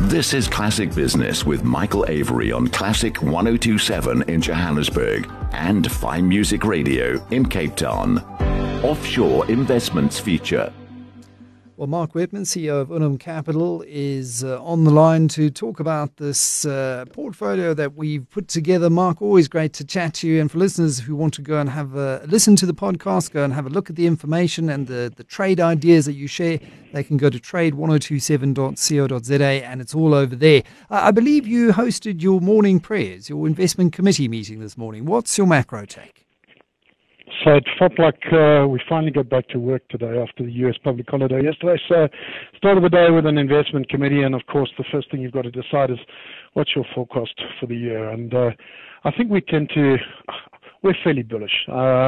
This is Classic Business with Michael Avery on Classic 1027 in Johannesburg and Fine Music Radio in Cape Town. Offshore Investments feature. Well, Mark Webman, CEO of Unum Capital, is on the line to talk about this portfolio that we've put together. Mark, always great to chat to you. And for listeners who want to go and have a listen to the podcast, go and have a look at the information and the trade ideas that you share, they can go to trade1027.co.za and it's all over there. I believe you hosted your morning prayers, your investment committee meeting this morning. What's your macro take? So it felt like we finally got back to work today after the US public holiday yesterday. So started the day with an investment committee, and of course the first thing you've got to decide is what's your forecast for the year. And I think we're fairly bullish.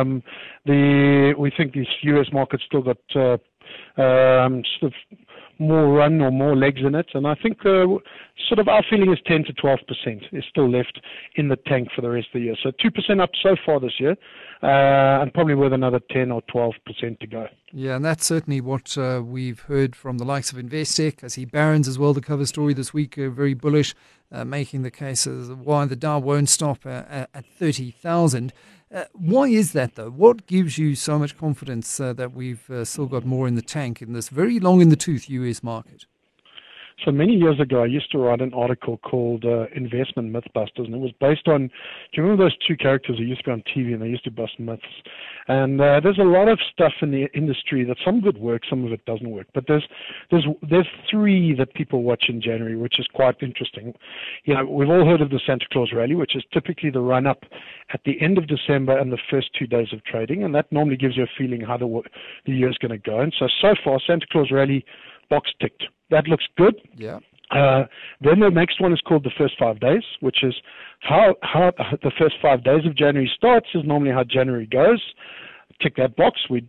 We think this US market's still got sort of more run or more legs in it, and I think sort of our feeling is 10 to 12% is still left in the tank for the rest of the year. So 2% up so far this year, and probably with another 10 or 12% to go. Yeah, and that's certainly what we've heard from the likes of Investec. I see Barron's as well, the cover story this week, very bullish, making the case as why the Dow won't stop at 30,000. Why is that, though? What gives you so much confidence that we've still got more in the tank in this very long-in-the-tooth US market? So many years ago, I used to write an article called Investment Mythbusters, and it was based on, do you remember those two characters who used to be on TV and they used to bust myths? And there's a lot of stuff in the industry that some of it works, some of it doesn't work. But there's three that people watch in January, which is quite interesting. You know, we've all heard of the Santa Claus Rally, which is typically the run-up at the end of December and the first 2 days of trading, and that normally gives you a feeling how the year's going to go. And so far, Santa Claus Rally box ticked. That looks good. Yeah. Then the next one is called the first 5 days, which is how the first 5 days of January starts is normally how January goes. Tick that box. We're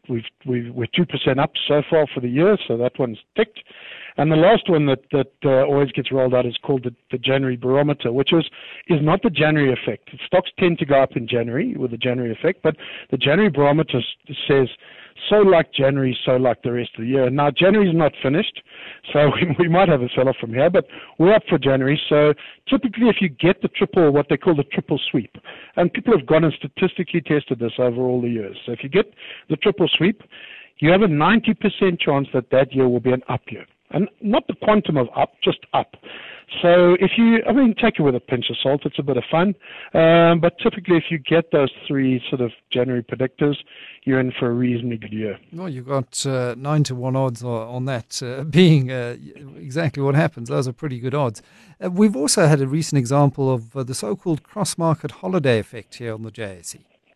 2% up so far for the year, so that one's ticked. And the last one that always gets rolled out is called the January barometer, which is not the January effect. Stocks tend to go up in January with the January effect, but the January barometer says, so like January, so like the rest of the year. Now, January's not finished, so we might have a sell-off from here, but we're up for January. So typically if you get what they call the triple sweep, and people have gone and statistically tested this over all the years. So if you get the triple sweep, you have a 90% chance that year will be an up year. And not the quantum of up, just up. So take it with a pinch of salt. It's a bit of fun. But typically, if you get those three sort of January predictors, you're in for a reasonably good year. Well, you've got 9-1 odds on that being exactly what happens. Those are pretty good odds. We've also had a recent example of the so-called cross-market holiday effect here on the JSE.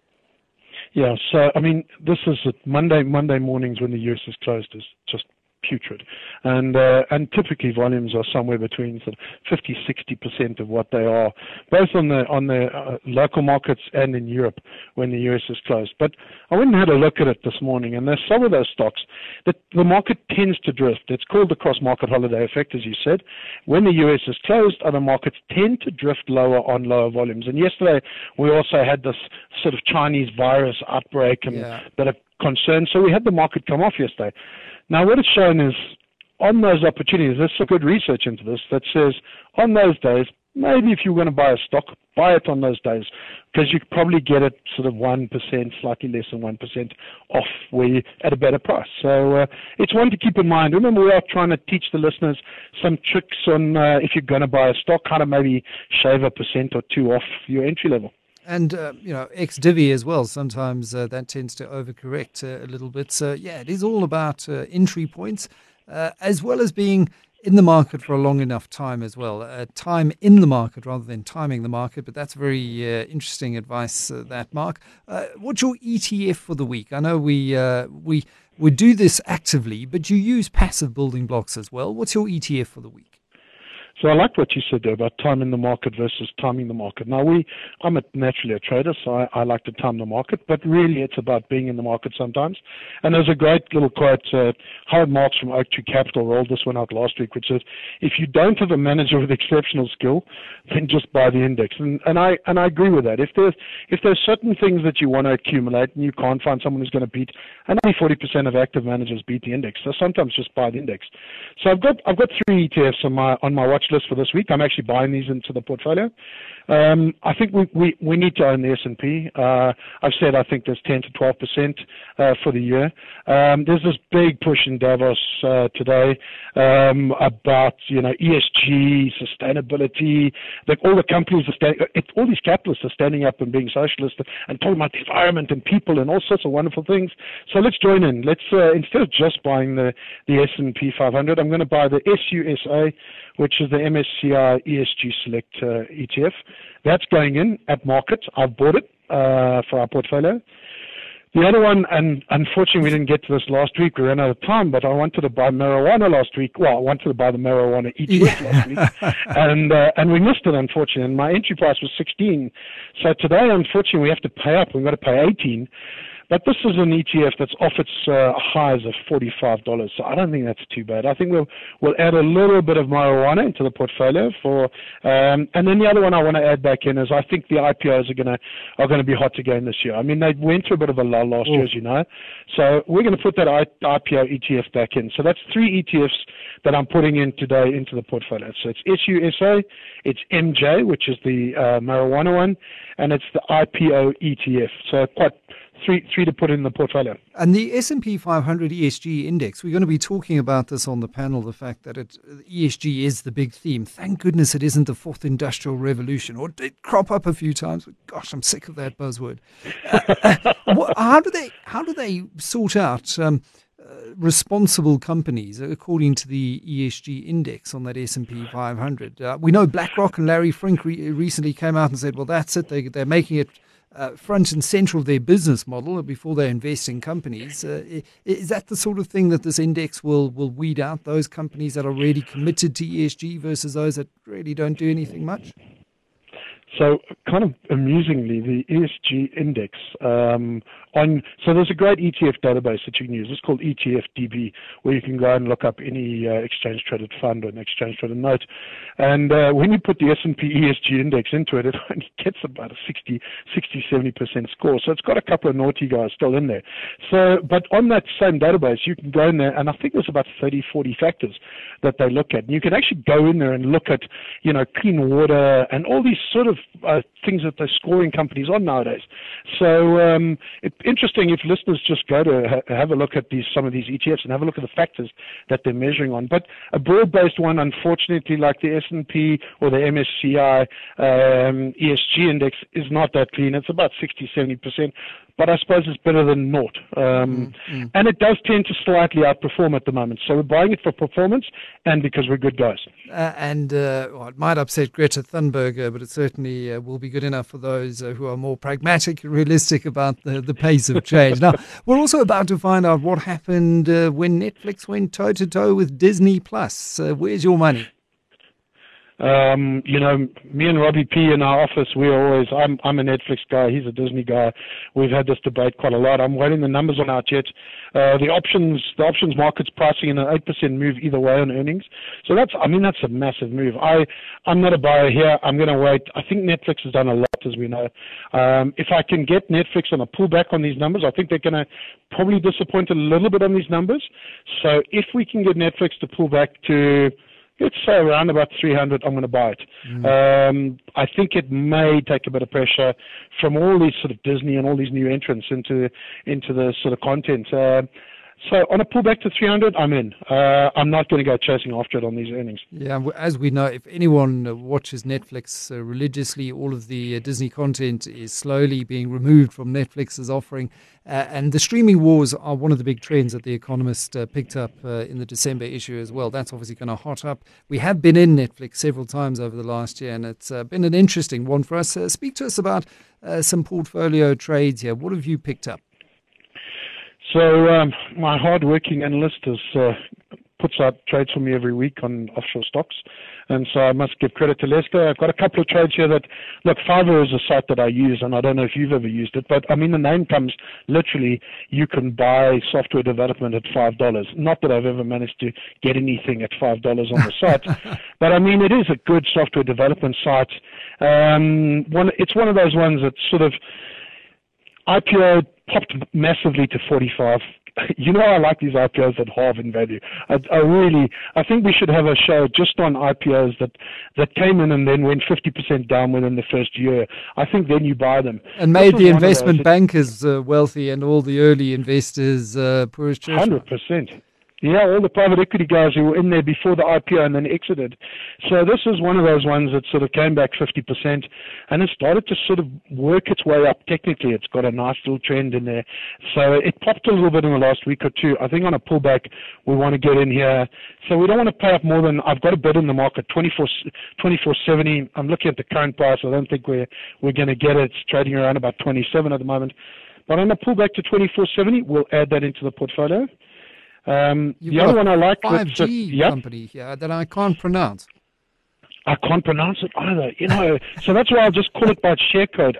Yeah, so, this is Monday mornings when the US is closed is just putrid, and typically volumes are somewhere between sort of 50-60% of what they are, both on the local markets and in Europe when the US is closed. But I went and had a look at it this morning, and there's some of those stocks that the market tends to drift. It's called the cross-market holiday effect, as you said. When the US is closed, other markets tend to drift lower on lower volumes. And yesterday we also had this sort of Chinese virus outbreak and bit of concern, so we had the market come off yesterday. Now, what it's shown is on those opportunities, there's some good research into this that says on those days, maybe if you're going to buy a stock, buy it on those days because you could probably get it sort of 1%, slightly less than 1% off at a better price. So it's one to keep in mind. Remember, we are trying to teach the listeners some tricks on if you're going to buy a stock, how to maybe shave 1% or 2% off your entry level. And, ex-divvy as well. Sometimes that tends to overcorrect a little bit. So, yeah, it is all about entry points as well as being in the market for a long enough time as well. Time in the market rather than timing the market. But that's very interesting advice, that, Mark. What's your ETF for the week? I know we do this actively, but you use passive building blocks as well. What's your ETF for the week? So I like what you said there about timing the market versus timing the market. Now, I'm naturally a trader, so I like to time the market, but really it's about being in the market sometimes. And there's a great little quote, Howard Marks from Oak Tree Capital rolled this one out last week, which says, if you don't have a manager with exceptional skill, then just buy the index. And I agree with that. If there's certain things that you want to accumulate and you can't find someone who's going to beat, and only 40% of active managers beat the index, so sometimes just buy the index. So I've got 3 ETFs on my watch watch list for this week. I'm actually buying these into the portfolio. I think we need to own the S&P. I've said I think there's 10 to 12% for the year. There's this big push in Davos today about ESG, sustainability. Like all the companies all these capitalists are standing up and being socialist and talking about the environment and people and all sorts of wonderful things. So let's join in. Let's instead of just buying the S&P 500, I'm going to buy the SUSA, which is the MSCI ESG Select ETF. That's going in at market. I've bought it for our portfolio. The other one, and unfortunately we didn't get to this last week, we ran out of time, but I wanted to buy marijuana last week. Well, I wanted to buy the marijuana ETF last week, and we missed it, unfortunately, and my entry price was 16. So today, unfortunately, we have to pay up. We've got to pay 18. But this is an ETF that's off its highs of $45, so I don't think that's too bad. I think we'll add a little bit of marijuana into the portfolio and then the other one I want to add back in is I think the IPOs are going to be hot again this year. I mean, they went through a bit of a lull last year, as you know, so we're going to put that IPO ETF back in. So that's 3 ETFs that I'm putting in today into the portfolio. So it's SUSA, it's MJ, which is the marijuana one, and it's the IPO ETF. So quite three to put in the portfolio. And the S&P 500 ESG index, we're going to be talking about this on the panel, the fact that ESG is the big theme. Thank goodness it isn't the fourth industrial revolution, or it did crop up a few times. But gosh, I'm sick of that buzzword. How do they sort out responsible companies according to the ESG index on that S&P 500? We know BlackRock and Larry Fink recently came out and said, well, that's it. They're making it front and central of their business model before they invest in companies. Is that the sort of thing that this index will weed out, those companies that are really committed to ESG versus those that really don't do anything much? So kind of amusingly, the ESG index, so there's a great ETF database that you can use. It's called ETFDB, where you can go and look up any exchange-traded fund or an exchange-traded note. And when you put the S&P ESG index into it, it only gets about a 60-70% score. So it's got a couple of naughty guys still in there. So, but on that same database, you can go in there, and I think there's about 30, 40 factors that they look at. And you can actually go in there and look at, clean water and all these sort of things that they're scoring companies on nowadays. So it's interesting if listeners just go to have a look at some of these ETFs and have a look at the factors that they're measuring on. But a broad-based one, unfortunately, like the S&P or the MSCI ESG index, is not that clean. It's about 60-70%. But I suppose it's better than naught. And it does tend to slightly outperform at the moment. So we're buying it for performance and because we're good guys. It might upset Greta Thunberg, but it certainly will be good enough for those who are more pragmatic and realistic about the pace of change. Now, we're also about to find out what happened when Netflix went toe-to-toe with Disney+. Where's your money? Me and Robbie P in our office, I'm a Netflix guy, he's a Disney guy. We've had this debate quite a lot. I'm waiting the numbers on out yet. The options market's pricing in an 8% move either way on earnings. So that's a massive move. I'm not a buyer here. I'm going to wait. I think Netflix has done a lot, as we know. If I can get Netflix on a pullback on these numbers, I think they're going to probably disappoint a little bit on these numbers. So if we can get Netflix to pull back to, let's say, around about 300, I'm going to buy it. I think it may take a bit of pressure from all these sort of Disney and all these new entrants into the sort of content. So on a pullback to 300, I'm in. I'm not going to go chasing after it on these earnings. Yeah, as we know, if anyone watches Netflix religiously, all of the Disney content is slowly being removed from Netflix's offering. And the streaming wars are one of the big trends that The Economist picked up in the December issue as well. That's obviously going to hot up. We have been in Netflix several times over the last year, and it's been an interesting one for us. Speak to us about some portfolio trades here. What have you picked up? So my hard-working analyst puts out trades for me every week on offshore stocks, and so I must give credit to Lester. I've got a couple of trades here that, look, Fiverr is a site that I use, and I don't know if you've ever used it, but, the name comes literally, you can buy software development at $5. Not that I've ever managed to get anything at $5 on the site, but, it is a good software development site. It's one of those ones that sort of IPO popped massively to 45, I like these IPOs that halve in value. I think we should have a show just on IPOs that came in and then went 50% down within the first year. I think then you buy them. And made the investment bankers wealthy and all the early investors poor as church. 100%. Yeah, all the private equity guys who were in there before the IPO and then exited. So this is one of those ones that sort of came back 50% and it started to sort of work its way up technically. It's got a nice little trend in there. So it popped a little bit in the last week or two. I think on a pullback, we want to get in here. So we don't want to pay up more than, I've got a bid in the market, 24.70. I'm looking at the current price. I don't think we're going to get it. It's trading around about 27 at the moment. But on a pullback to 24.70, we'll add that into the portfolio. The other one I like, 5G company here that I can't pronounce. I can't pronounce it either, So that's why I'll just call it by its share code.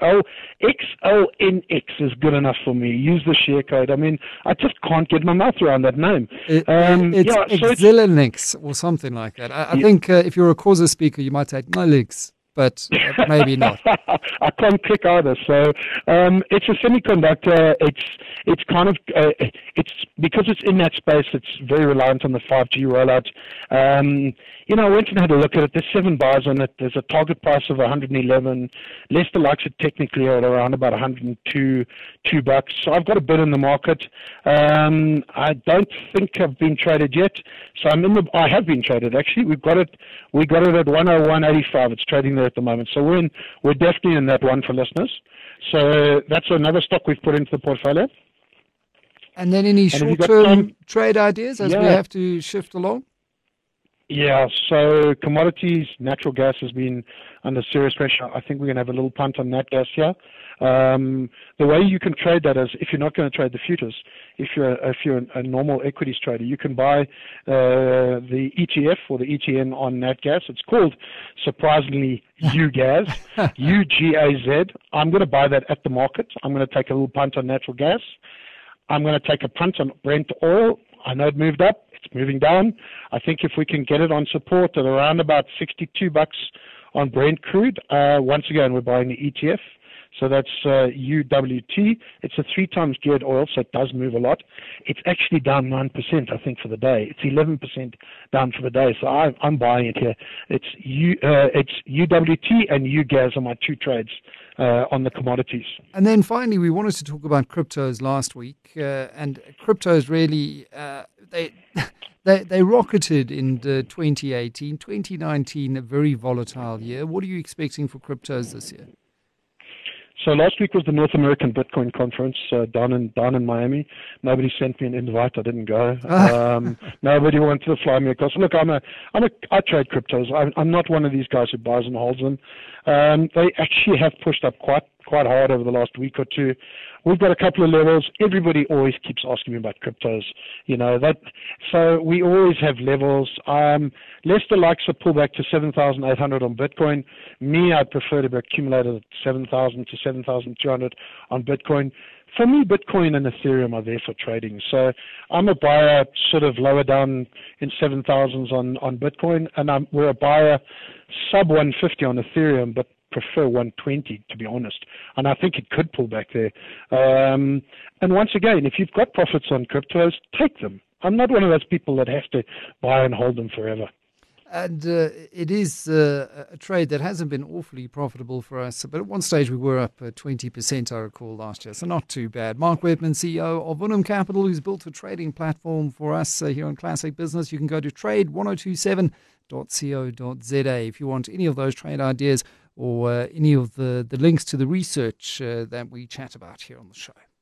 XLNX is good enough for me. Use the share code. I mean, I just can't get my mouth around that name. It's Xilinx or something like that. I think if you're a Causa speaker, you might say Xilinx. But maybe not. I can't click either. So it's a semiconductor. It's kind of it's because it's in that space. It's very reliant on the 5G rollout. I went and had a look at it. There's 7 bars on it. There's a target price of 111. Lester likes it technically at around about 102 $2. So I've got a bid in the market. I don't think I've been traded yet. So I have been traded actually. We got it at 101.85. It's trading there at the moment. So we're definitely in that one for listeners. So that's another stock we've put into the portfolio. And then any short-term trade ideas as we have to shift along? Yeah, so commodities, natural gas has been under serious pressure. I think we're going to have a little punt on nat gas here. The way you can trade that is if you're not going to trade the futures, if you're a normal equities trader, you can buy the ETF or the ETN on nat gas. It's called, surprisingly, UGAZ, UGAZ. I'm going to buy that at the market. I'm going to take a little punt on natural gas. I'm going to take a punt on Brent oil. I know it moved up. It's moving down. I think if we can get it on support at around about $62 on Brent crude, once again, we're buying the ETF. So that's UWT. It's a 3 times geared oil, so it does move a lot. It's actually down 9%, I think, for the day. It's 11% down for the day, so I'm buying it here. It's UWT and UGAZ are my 2 trades on the commodities. And then finally, we wanted to talk about cryptos last week, and cryptos really they rocketed in 2018, 2019, a very volatile year. What are you expecting for cryptos this year? So last week was the North American Bitcoin conference down in Miami. Nobody sent me an invite. I didn't go. Nobody wanted to fly me across. Look, I trade cryptos. I'm not one of these guys who buys and holds them. They actually have pushed up quite hard over the last week or two. We've got a couple of levels. Everybody always keeps asking me about cryptos. So we always have levels. Lester likes to pull back to 7,800 on Bitcoin. Me, I'd prefer to be accumulated at 7,000 to 7,200 on Bitcoin. For me, Bitcoin and Ethereum are there for trading. So I'm a buyer sort of lower down in 7,000s on Bitcoin, and we're a buyer sub 150 on Ethereum, but prefer 120, to be honest. And I think it could pull back there. And once again, if you've got profits on cryptos, take them. I'm not one of those people that have to buy and hold them forever. And it is a trade that hasn't been awfully profitable for us. But at one stage, we were up 20%, I recall, last year. So not too bad. Mark Webman, CEO of Unum Capital, who's built a trading platform for us here on Classic Business. You can go to trade1027.co.za if you want any of those trade ideas or any of the links to the research that we chat about here on the show.